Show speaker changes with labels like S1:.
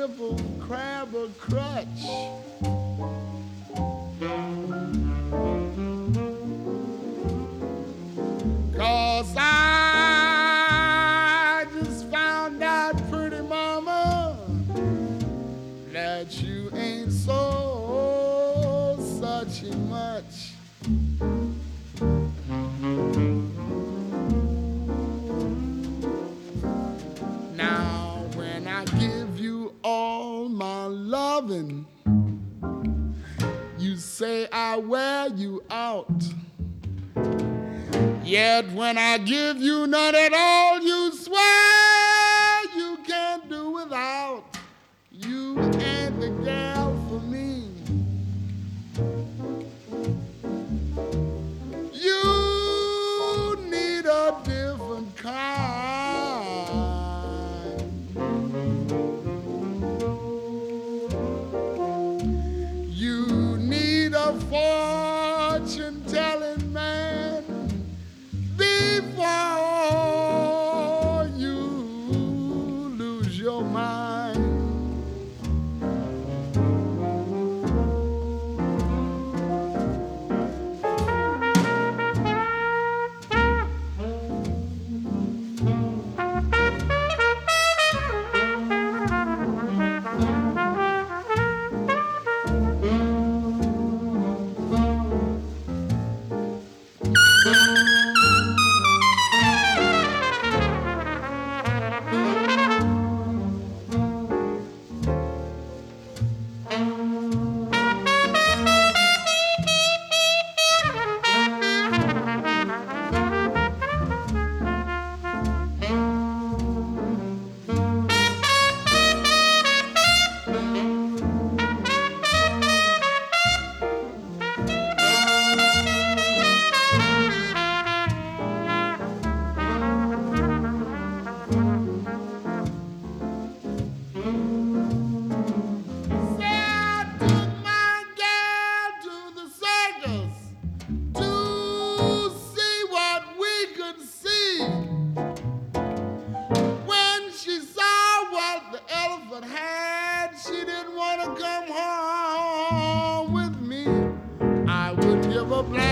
S1: crippled crab a crutch. 'Cause I just found out, pretty mama, that you ain't so such a much. Now when I give you all my loving, you say I wear you out. Yet when I give you none at all, you swear you can't do without. You ain't the gal for me. You need a different kind. You need a fortune-telling man before you lose your mind. She didn't want to come home with me. I would give a black